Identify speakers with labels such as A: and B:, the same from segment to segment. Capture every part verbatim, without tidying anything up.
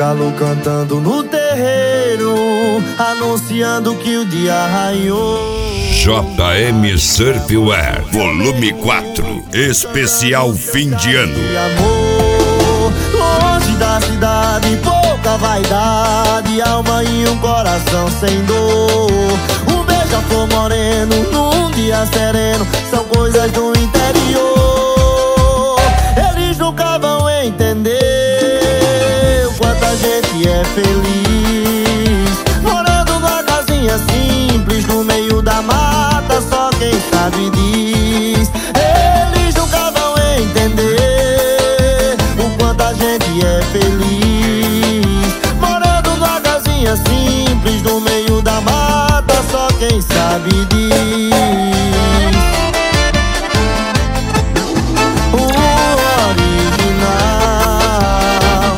A: galo cantando no terreiro, anunciando que o dia raiou.
B: J M Surfwear, volume quatro, especial fim de ano.
A: Amor, longe da cidade, pouca vaidade, alma e um coração sem dor. Um beija-flor moreno num dia sereno, são coisas do interior. Eles nunca vão entender o quanto a gente é feliz, morando numa casinha simples no meio da mata, só quem sabe diz. Eles nunca vão entender o quanto a gente é feliz, morando numa casinha simples no meio da mata, só quem sabe diz. O original.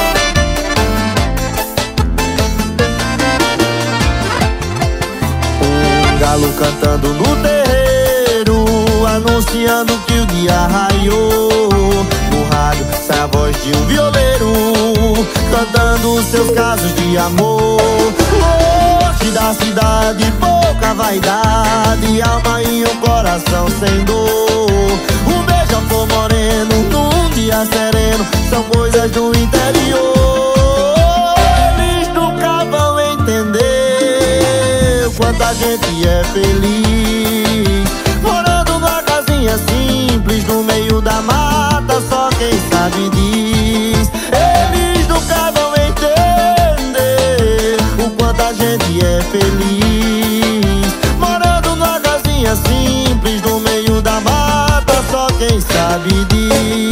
A: O galo cantando no terreiro, anunciando que o dia raiou. No rádio sai a voz de um violeiro, cantando seus casos de amor. Longe da cidade, pouca vaidade, alma e um coração sem dor. Um beija-flor moreno num dia sereno, são coisas do interior. Eles nunca vão entender o quanto a gente é feliz, morando numa casinha simples no meio da mata, só quem sabe diz. Eles nunca vão entender o quanto a gente é feliz, morando numa casinha simples no meio da mata, só quem sabe diz.